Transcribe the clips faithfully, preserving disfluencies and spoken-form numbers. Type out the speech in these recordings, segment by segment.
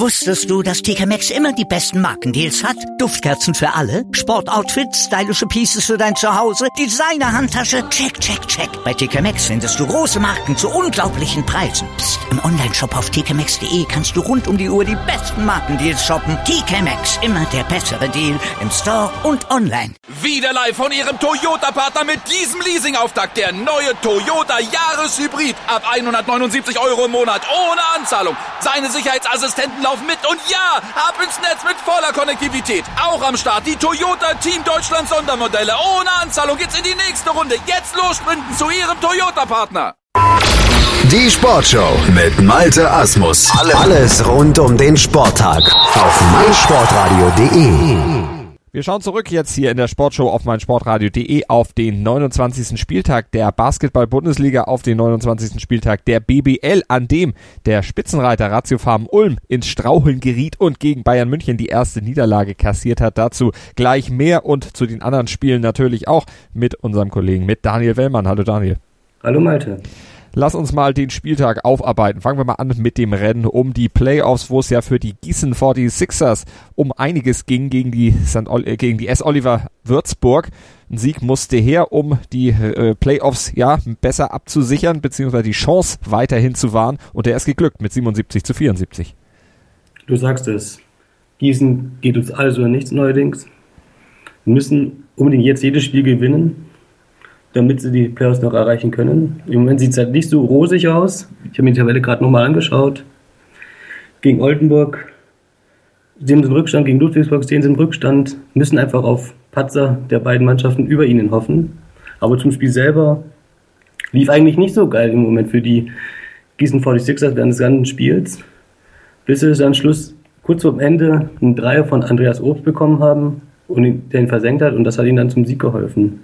Wusstest du, dass T K Maxx immer die besten Markendeals hat? Duftkerzen für alle, Sportoutfits, stylische Pieces für dein Zuhause, Designer-Handtasche, check, check, check. Bei T K Maxx findest du große Marken zu unglaublichen Preisen. Psst. Im Onlineshop auf t k maxx punkt d e kannst du rund um die Uhr die besten Markendeals shoppen. T K Maxx, immer der bessere Deal im Store und online. Wieder live von Ihrem Toyota-Partner mit diesem Leasing-Auftakt. Der neue Toyota Jahreshybrid. Ab hundertneunundsiebzig Euro im Monat ohne Anzahlung. Seine Sicherheitsassistenten laufen mit und ja, ab ins Netz mit voller Konnektivität. Auch am Start die Toyota Team Deutschland Sondermodelle. Ohne Anzahlung geht's in die nächste Runde. Jetzt los sprinten zu Ihrem Toyota-Partner. Die Sportshow mit Malte Asmus. Alles rund um den Sporttag auf meinsportradio punkt de. Wir schauen zurück jetzt hier in der Sportshow auf meinsportradio punkt de auf den neunundzwanzigsten Spieltag der Basketball-Bundesliga, auf den neunundzwanzigsten Spieltag der B B L, an dem der Spitzenreiter Ratio Farm Ulm ins Straucheln geriet und gegen Bayern München die erste Niederlage kassiert hat. Dazu gleich mehr und zu den anderen Spielen natürlich auch mit unserem Kollegen, mit Daniel Wellmann. Hallo Daniel. Hallo Malte. Lass uns mal den Spieltag aufarbeiten. Fangen wir mal an mit dem Rennen um die Playoffs, wo es ja für die Gießen forty-sixers um einiges ging gegen die, Sankt Ol- äh, gegen die S. Oliver Würzburg. Ein Sieg musste her, um die äh, Playoffs ja besser abzusichern, beziehungsweise die Chance weiterhin zu wahren. Und der ist geglückt mit siebenundsiebzig zu vierundsiebzig. Du sagst es. Gießen geht uns alles oder nichts neuerdings. Wir müssen unbedingt jetzt jedes Spiel gewinnen, damit sie die Playoffs noch erreichen können. Im Moment sieht es halt nicht so rosig aus. Ich habe mir die Tabelle gerade nochmal angeschaut. Gegen Oldenburg stehen sie im Rückstand, gegen Ludwigsburg stehen sie im Rückstand, müssen einfach auf Patzer der beiden Mannschaften über ihnen hoffen. Aber zum Spiel selber lief eigentlich nicht so geil im Moment für die Gießen forty-sixers während des ganzen Spiels, bis sie dann Schluss kurz vor dem Ende einen Dreier von Andreas Obst bekommen haben und der ihn versenkt hat, und das hat ihnen dann zum Sieg geholfen.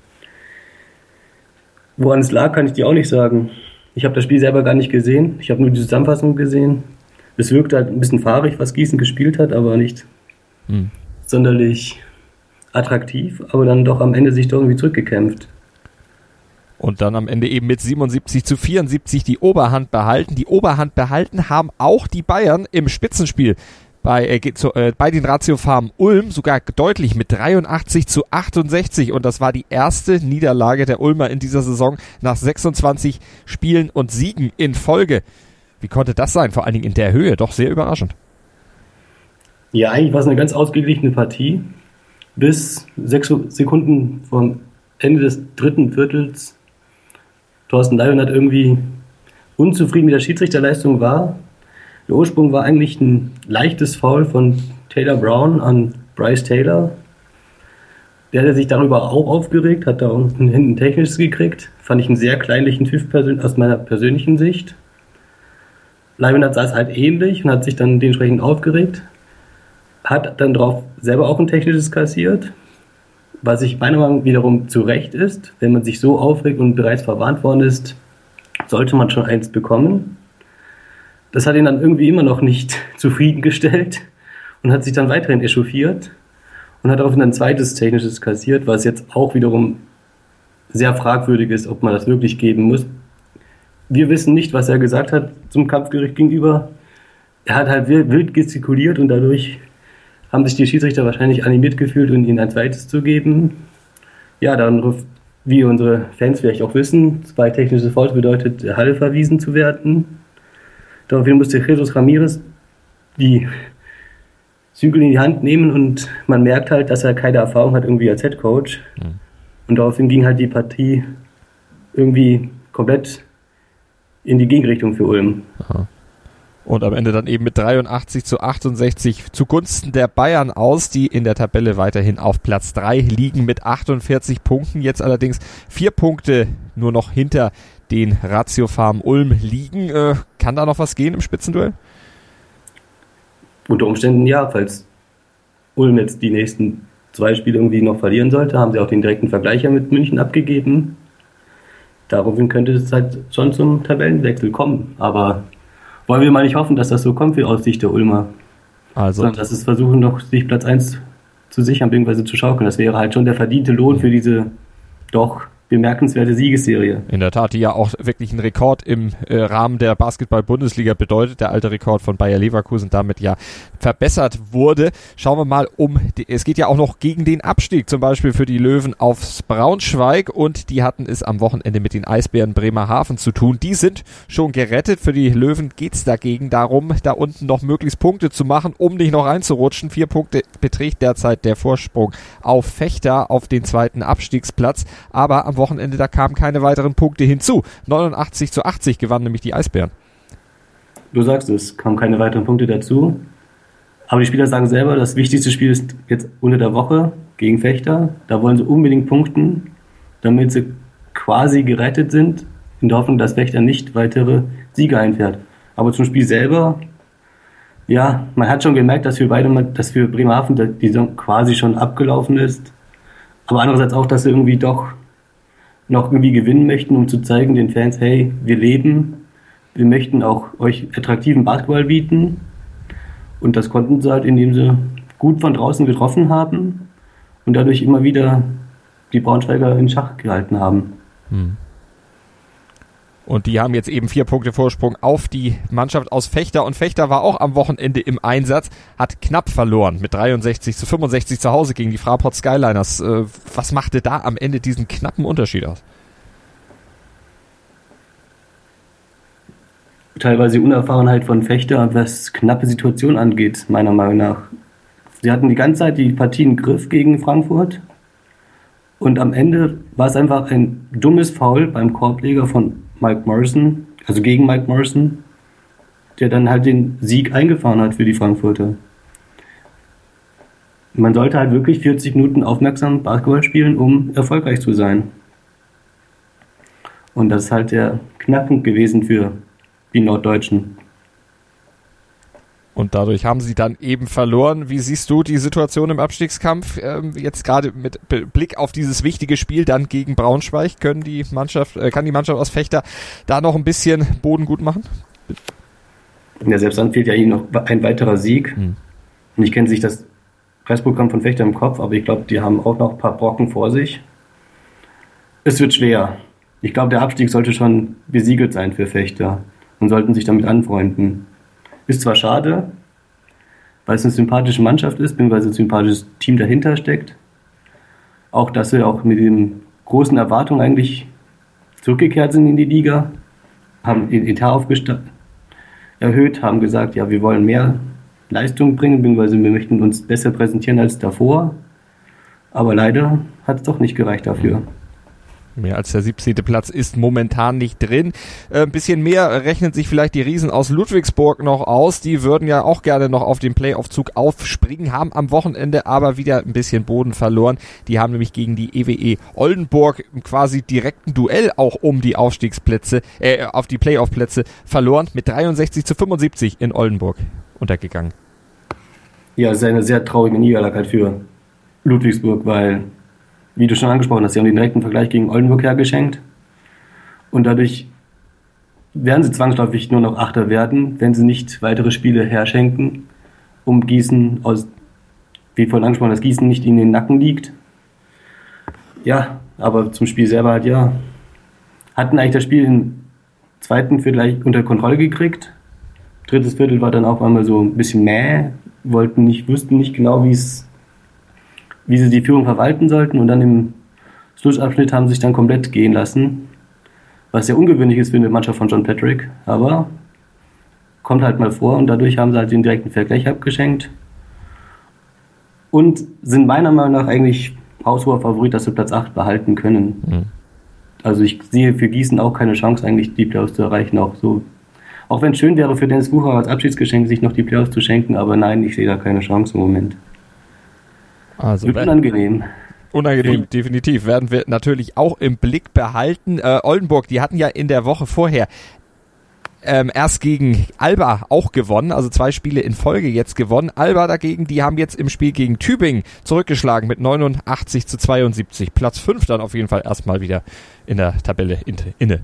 Woran es lag, kann ich dir auch nicht sagen. Ich habe das Spiel selber gar nicht gesehen. Ich habe nur die Zusammenfassung gesehen. Es wirkte halt ein bisschen fahrig, was Gießen gespielt hat, aber nicht hm. sonderlich attraktiv. Aber dann doch am Ende sich doch irgendwie zurückgekämpft. Und dann am Ende eben mit siebenundsiebzig zu vierundsiebzig die Oberhand behalten. Die Oberhand behalten haben auch die Bayern im Spitzenspiel bei, äh, zu, äh, bei den Ratio Farm Ulm sogar deutlich mit dreiundachtzig zu achtundsechzig, und das war die erste Niederlage der Ulmer in dieser Saison nach sechsundzwanzig Spielen und Siegen in Folge. Wie konnte das sein? Vor allen Dingen in der Höhe, doch sehr überraschend. Ja, eigentlich war es eine ganz ausgeglichene Partie. Bis sechs Sekunden vom Ende des dritten Viertels Thorsten Leibniz irgendwie unzufrieden mit der Schiedsrichterleistung war. Der Ursprung war eigentlich ein leichtes Foul von Taylor Brown an Bryce Taylor. Der hat sich darüber auch aufgeregt, hat da unten hinten technisches gekriegt. Fand ich einen sehr kleinlichen Pfiff aus meiner persönlichen Sicht. Leibniz saß halt ähnlich und hat sich dann dementsprechend aufgeregt. Hat dann drauf selber auch ein technisches kassiert, was ich meiner Meinung nach wiederum zu Recht ist. Wenn man sich so aufregt und bereits verwarnt worden ist, sollte man schon eins bekommen. Das hat ihn dann irgendwie immer noch nicht zufriedengestellt und hat sich dann weiterhin echauffiert und hat daraufhin ein zweites technisches kassiert, was jetzt auch wiederum sehr fragwürdig ist, ob man das wirklich geben muss. Wir wissen nicht, was er gesagt hat zum Kampfgericht gegenüber. Er hat halt wild gestikuliert und dadurch haben sich die Schiedsrichter wahrscheinlich animiert gefühlt, um ihm ein zweites zu geben. Ja, dann, wie unsere Fans vielleicht auch wissen, zwei technische Fouls bedeutet, Halle verwiesen zu werden. Daraufhin musste Jesus Ramirez die Zügel in die Hand nehmen und man merkt halt, dass er keine Erfahrung hat irgendwie als Headcoach. Mhm. Und daraufhin ging halt die Partie irgendwie komplett in die Gegenrichtung für Ulm. Aha. Und am Ende dann eben mit dreiundachtzig zu achtundsechzig zugunsten der Bayern aus, die in der Tabelle weiterhin auf Platz drei liegen mit achtundvierzig Punkten. Jetzt allerdings vier Punkte nur noch hinter den Ratio Farm Ulm liegen. Äh, kann da noch was gehen im Spitzenduell? Unter Umständen ja, falls Ulm jetzt die nächsten zwei Spiele irgendwie noch verlieren sollte, haben sie auch den direkten Vergleicher mit München abgegeben. Daraufhin könnte es halt schon zum Tabellenwechsel kommen, aber wollen wir mal nicht hoffen, dass das so kommt wie aus Sicht der Ulmer. Also. Sondern dass es versuchen, noch sich Platz eins zu sichern, bzw. zu schaukeln. Das wäre halt schon der verdiente Lohn für diese doch bemerkenswerte Siegesserie. In der Tat, die ja auch wirklich einen Rekord im äh, Rahmen der Basketball-Bundesliga bedeutet. Der alte Rekord von Bayer Leverkusen damit ja verbessert wurde. Schauen wir mal um, die, es geht ja auch noch gegen den Abstieg, zum Beispiel für die Löwen aufs Braunschweig, und die hatten es am Wochenende mit den Eisbären Bremerhaven zu tun. Die sind schon gerettet. Für die Löwen geht es dagegen darum, da unten noch möglichst Punkte zu machen, um nicht noch reinzurutschen. Vier Punkte beträgt derzeit der Vorsprung auf Vechta auf den zweiten Abstiegsplatz, aber am Wochenende, da kamen keine weiteren Punkte hinzu. neunundachtzig zu achtzig gewannen nämlich die Eisbären. Du sagst es, kamen keine weiteren Punkte dazu. Aber die Spieler sagen selber, das wichtigste Spiel ist jetzt unter der Woche gegen Vechta. Da wollen sie unbedingt punkten, damit sie quasi gerettet sind, in der Hoffnung, dass Vechta nicht weitere Siege einfährt. Aber zum Spiel selber, ja, man hat schon gemerkt, dass für beide, dass für Bremerhaven die Saison quasi schon abgelaufen ist. Aber andererseits auch, dass sie irgendwie doch noch irgendwie gewinnen möchten, um zu zeigen den Fans, hey, wir leben, wir möchten auch euch attraktiven Basketball bieten. Und das konnten sie halt, indem sie gut von draußen getroffen haben und dadurch immer wieder die Braunschweiger in Schach gehalten haben. Hm. Und die haben jetzt eben vier Punkte Vorsprung auf die Mannschaft aus Vechta. Und Vechta war auch am Wochenende im Einsatz, hat knapp verloren mit dreiundsechzig zu fünfundsechzig zu Hause gegen die Fraport Skyliners. Äh, was machte da am Ende diesen knappen Unterschied aus? Teilweise die Unerfahrenheit von Vechta, was knappe Situationen angeht, meiner Meinung nach. Sie hatten die ganze Zeit die Partie im Griff gegen Frankfurt. Und am Ende war es einfach ein dummes Foul beim Korbleger von Mike Morrison, also gegen Mike Morrison, der dann halt den Sieg eingefahren hat für die Frankfurter. Man sollte halt wirklich vierzig Minuten aufmerksam Basketball spielen, um erfolgreich zu sein. Und das ist halt der Knackpunkt gewesen für die Norddeutschen. Und dadurch haben sie dann eben verloren. Wie siehst du die Situation im Abstiegskampf? Ähm, jetzt gerade mit Blick auf dieses wichtige Spiel dann gegen Braunschweig, können die Mannschaft, äh, kann die Mannschaft aus Vechta da noch ein bisschen Boden gut machen? Ja, selbst dann fehlt ja ihnen noch ein weiterer Sieg. Hm. Und ich kenne sich das Restprogramm von Vechta im Kopf, aber ich glaube, die haben auch noch ein paar Brocken vor sich. Es wird schwer. Ich glaube, der Abstieg sollte schon besiegelt sein für Vechta und sollten sich damit anfreunden. Ist zwar schade, weil es eine sympathische Mannschaft ist, beziehungsweise ein sympathisches Team dahinter steckt. Auch, dass sie auch mit den großen Erwartungen eigentlich zurückgekehrt sind in die Liga, haben den Etat aufgesta- erhöht, haben gesagt, ja, wir wollen mehr Leistung bringen, beziehungsweise wir möchten uns besser präsentieren als davor. Aber leider hat es doch nicht gereicht dafür. Mehr als der siebzehnte Platz ist momentan nicht drin. Ein äh, bisschen mehr rechnen sich vielleicht die Riesen aus Ludwigsburg noch aus. Die würden ja auch gerne noch auf den Playoff-Zug aufspringen, haben am Wochenende aber wieder ein bisschen Boden verloren. Die haben nämlich gegen die E W E Oldenburg quasi direkten Duell auch um die Aufstiegsplätze, äh, auf die Playoff-Plätze verloren, mit dreiundsechzig zu fünfundsiebzig in Oldenburg untergegangen. Ja, das ist eine sehr traurige Niederlage für Ludwigsburg, weil, wie du schon angesprochen hast, sie haben den direkten Vergleich gegen Oldenburg hergeschenkt. Und dadurch werden sie zwangsläufig nur noch Achter werden, wenn sie nicht weitere Spiele herschenken, um Gießen, aus, wie vorhin angesprochen, dass Gießen nicht in den Nacken liegt. Ja, aber zum Spiel selber halt ja. Hatten eigentlich das Spiel im zweiten Viertel unter Kontrolle gekriegt. Drittes Viertel war dann auch einmal so ein bisschen mäh, wollten nicht, wussten nicht genau, wie es wie sie die Führung verwalten sollten, und dann im Schlussabschnitt haben sie sich dann komplett gehen lassen, was sehr ungewöhnlich ist für eine Mannschaft von John Patrick, aber kommt halt mal vor, und dadurch haben sie halt den direkten Vergleich abgeschenkt und sind meiner Meinung nach eigentlich haushoher Favorit, dass sie Platz acht behalten können. Mhm. Also ich sehe für Gießen auch keine Chance, eigentlich die Playoffs zu erreichen, auch so. Auch wenn es schön wäre für Dennis Bucher als Abschiedsgeschenk, sich noch die Playoffs zu schenken, aber nein, ich sehe da keine Chance im Moment. Also wird unangenehm. Unangenehm, definitiv. Werden wir natürlich auch im Blick behalten. Äh, Oldenburg, die hatten ja in der Woche vorher ähm, erst gegen Alba auch gewonnen, also zwei Spiele in Folge jetzt gewonnen. Alba dagegen, die haben jetzt im Spiel gegen Tübingen zurückgeschlagen mit neunundachtzig zu zweiundsiebzig. Platz fünf dann auf jeden Fall erstmal wieder in der Tabelle inne.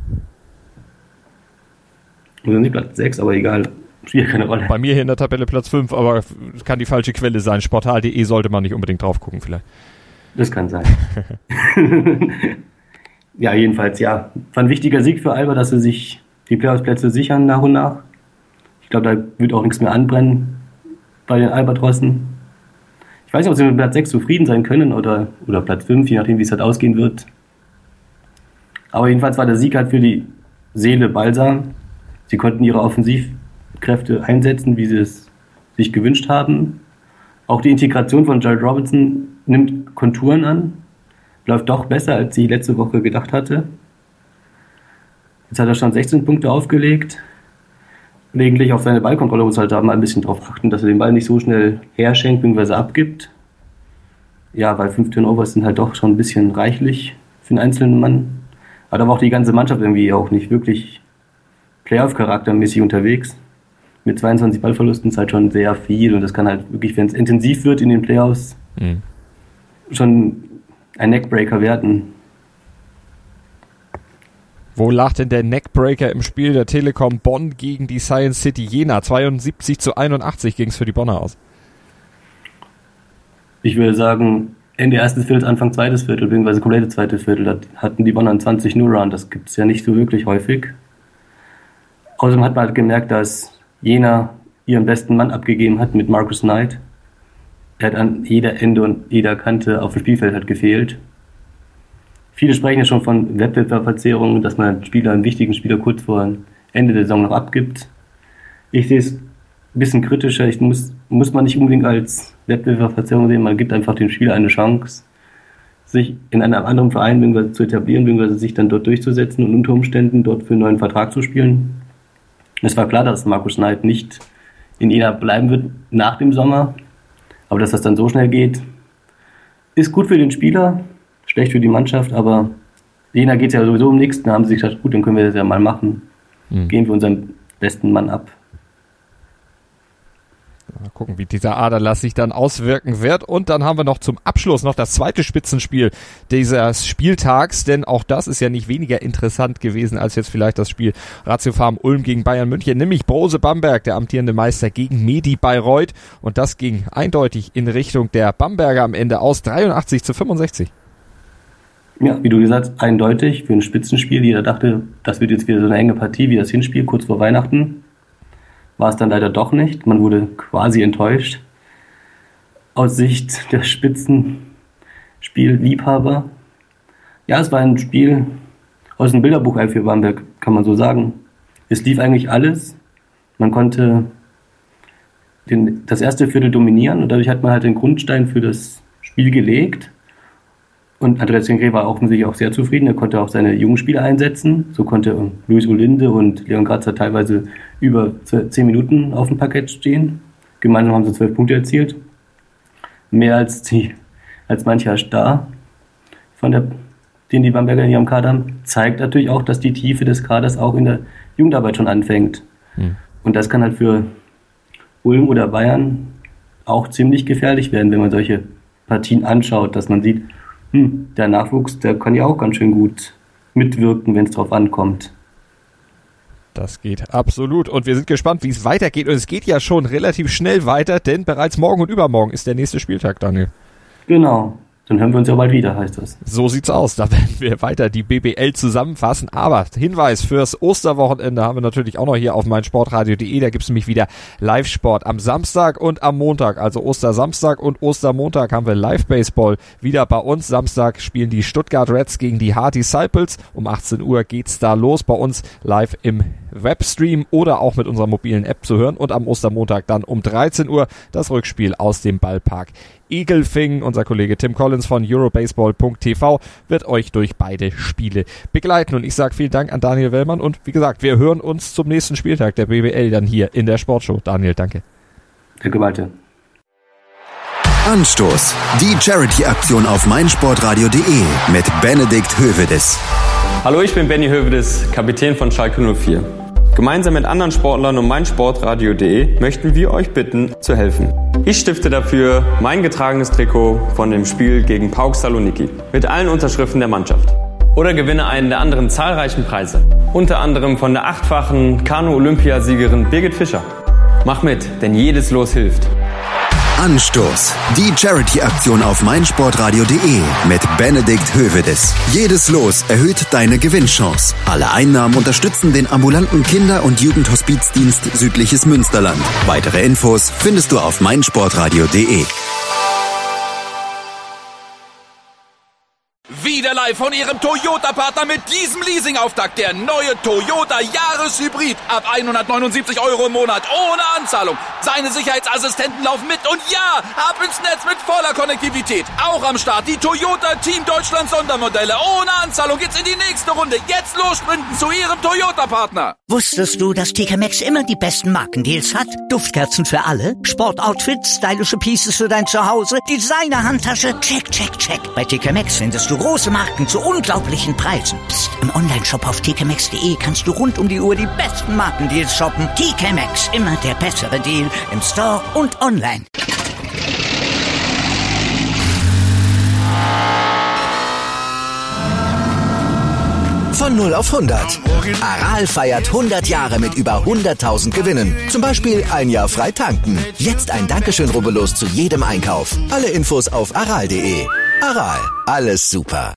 Also nicht Platz sechs, aber egal. Spielt keine Rolle. Bei mir hier in der Tabelle Platz fünf, aber kann die falsche Quelle sein. Sportal punkt de sollte man nicht unbedingt drauf gucken vielleicht. Das kann sein. Ja, jedenfalls, ja. War ein wichtiger Sieg für Alba, dass sie sich die Playoff-Plätze sichern nach und nach. Ich glaube, da wird auch nichts mehr anbrennen bei den Albatrossen. Ich weiß nicht, ob sie mit Platz sechs zufrieden sein können oder, oder Platz fünf, je nachdem, wie es halt ausgehen wird. Aber jedenfalls war der Sieg halt für die Seele balsam. Sie konnten ihre Offensivkräfte einsetzen, wie sie es sich gewünscht haben. Auch die Integration von Jared Robinson nimmt Konturen an. Läuft doch besser, als ich letzte Woche gedacht hatte. Jetzt hat er schon sechzehn Punkte aufgelegt. Gelegentlich auf seine Ballkontrolle muss halt da mal ein bisschen drauf achten, dass er den Ball nicht so schnell herschenkt bzw. abgibt. Ja, weil fünf Turnovers sind halt doch schon ein bisschen reichlich für einen einzelnen Mann. Aber da war auch die ganze Mannschaft irgendwie auch nicht wirklich Playoff-charaktermäßig unterwegs. Mit zweiundzwanzig Ballverlusten ist halt schon sehr viel und das kann halt wirklich, wenn es intensiv wird in den Playoffs, mhm. schon ein Neckbreaker werden. Wo lag denn der Neckbreaker im Spiel der Telekom Bonn gegen die Science City Jena? zweiundsiebzig zu einundachtzig ging es für die Bonner aus. Ich würde sagen, Ende erstes Viertel, Anfang zweites Viertel, beziehungsweise komplette zweite Viertel, da hatten die Bonner einen zwanzig null Run. Das gibt es ja nicht so wirklich häufig. Außerdem hat man halt gemerkt, dass Jena ihren besten Mann abgegeben hat mit Marcus Knight. Er hat an jeder Ende und jeder Kante auf dem Spielfeld hat gefehlt. Viele sprechen ja schon von Wettbewerbsverzerrungen, dass man einen Spieler, einen wichtigen Spieler kurz vor Ende der Saison noch abgibt. Ich sehe es ein bisschen kritischer. Ich muss, muss man nicht unbedingt als Wettbewerbsverzerrung sehen. Man gibt einfach dem Spieler eine Chance, sich in einem anderen Verein zu etablieren, bzw. sich dann dort durchzusetzen und unter Umständen dort für einen neuen Vertrag zu spielen. Es war klar, dass Marcus Knight nicht in Jena bleiben wird nach dem Sommer. Aber dass das dann so schnell geht, ist gut für den Spieler, schlecht für die Mannschaft, aber Jena geht es ja sowieso um nichts. Da haben sie sich gedacht, gut, dann können wir das ja mal machen. Mhm. Gehen wir unseren besten Mann ab. Mal gucken, wie dieser Aderlass sich dann auswirken wird. Und dann haben wir noch zum Abschluss noch das zweite Spitzenspiel dieses Spieltags, denn auch das ist ja nicht weniger interessant gewesen als jetzt vielleicht das Spiel Ratio Farm Ulm gegen Bayern München, nämlich Brose Bamberg, der amtierende Meister, gegen Medi Bayreuth. Und das ging eindeutig in Richtung der Bamberger am Ende aus, dreiundachtzig zu fünfundsechzig. Ja, wie du gesagt hast, eindeutig für ein Spitzenspiel. Jeder dachte, das wird jetzt wieder so eine enge Partie wie das Hinspiel kurz vor Weihnachten. War es dann leider doch nicht. Man wurde quasi enttäuscht. Aus Sicht der Spitzenspielliebhaber. Ja, es war ein Spiel aus dem Bilderbuch für Bamberg, kann man so sagen. Es lief eigentlich alles. Man konnte den, das erste Viertel dominieren und dadurch hat man halt den Grundstein für das Spiel gelegt. Und Andreas Jengre war offensichtlich auch sehr zufrieden. Er konnte auch seine jungen Spieler einsetzen. So konnte Luis Olinde und Leon Grazer teilweise über zehn Minuten auf dem Parkett stehen. Gemeinsam haben sie zwölf Punkte erzielt. Mehr als, die, als mancher Star, von der, den die Bamberger in ihrem Kader haben. Zeigt natürlich auch, dass die Tiefe des Kaders auch in der Jugendarbeit schon anfängt. Hm. Und das kann halt für Ulm oder Bayern auch ziemlich gefährlich werden, wenn man solche Partien anschaut, dass man sieht, Hm, der Nachwuchs, der kann ja auch ganz schön gut mitwirken, wenn es drauf ankommt. Das geht absolut und wir sind gespannt, wie es weitergeht und es geht ja schon relativ schnell weiter, denn bereits morgen und übermorgen ist der nächste Spieltag, Daniel. Genau. Dann hören wir uns ja bald wieder, heißt das. So sieht's aus. Da werden wir weiter die B B L zusammenfassen. Aber Hinweis fürs Osterwochenende haben wir natürlich auch noch hier auf meinsportradio punkt de. Da gibt's nämlich wieder Live-Sport am Samstag und am Montag. Also Ostersamstag und Ostermontag haben wir Live-Baseball wieder bei uns. Samstag spielen die Stuttgart Reds gegen die Hard Disciples. Um achtzehn Uhr geht's da los bei uns live im Webstream oder auch mit unserer mobilen App zu hören. Und am Ostermontag dann um dreizehn Uhr das Rückspiel aus dem Ballpark Egelfingen. Unser Kollege Tim Collins von eurobaseball punkt t v wird euch durch beide Spiele begleiten. Und ich sage vielen Dank an Daniel Wellmann. Und wie gesagt, wir hören uns zum nächsten Spieltag der B B L dann hier in der Sportshow. Daniel, danke. Danke, Malte. Anstoß. Die Charity-Aktion auf meinsportradio punkt de mit Benedikt Hövedes. Hallo, ich bin Benny Hövedes, Kapitän von Schalke null vier. Gemeinsam mit anderen Sportlern und meinsportradio punkt de möchten wir euch bitten, zu helfen. Ich stifte dafür mein getragenes Trikot von dem Spiel gegen PAOK Saloniki mit allen Unterschriften der Mannschaft. Oder gewinne einen der anderen zahlreichen Preise. Unter anderem von der achtfachen Kanu-Olympiasiegerin Birgit Fischer. Mach mit, denn jedes Los hilft. Anstoß. Die Charity-Aktion auf meinsportradio punkt de mit Benedikt Hövedes. Jedes Los erhöht deine Gewinnchance. Alle Einnahmen unterstützen den ambulanten Kinder- und Jugendhospizdienst Südliches Münsterland. Weitere Infos findest du auf meinsportradio punkt de. Wieder live von Ihrem Toyota-Partner mit diesem Leasing-Auftakt. Der neue Toyota Jahreshybrid. Ab hundertneunundsiebzig Euro im Monat. Ohne Anzahlung. Seine Sicherheitsassistenten laufen mit. Und ja, ab ins Netz mit voller Konnektivität. Auch am Start die Toyota Team Deutschland Sondermodelle. Ohne Anzahlung geht's in die nächste Runde. Jetzt los sprinten zu Ihrem Toyota-Partner. Wusstest du, dass T K Maxx immer die besten Markendeals hat? Duftkerzen für alle, Sportoutfits, stylische Pieces für dein Zuhause, Designer-Handtasche, check, check, check. Bei T K Maxx findest du große Marken zu unglaublichen Preisen. Psst. Im Onlineshop auf t k maxx punkt de kannst du rund um die Uhr die besten Markendeals shoppen. T K Maxx, immer der bessere Deal im Store und online. Von null auf hundert. Aral feiert hundert Jahre mit über hunderttausend Gewinnen. Zum Beispiel ein Jahr frei tanken. Jetzt ein Dankeschön, rubbellos zu jedem Einkauf. Alle Infos auf aral punkt de. Aral, alles super.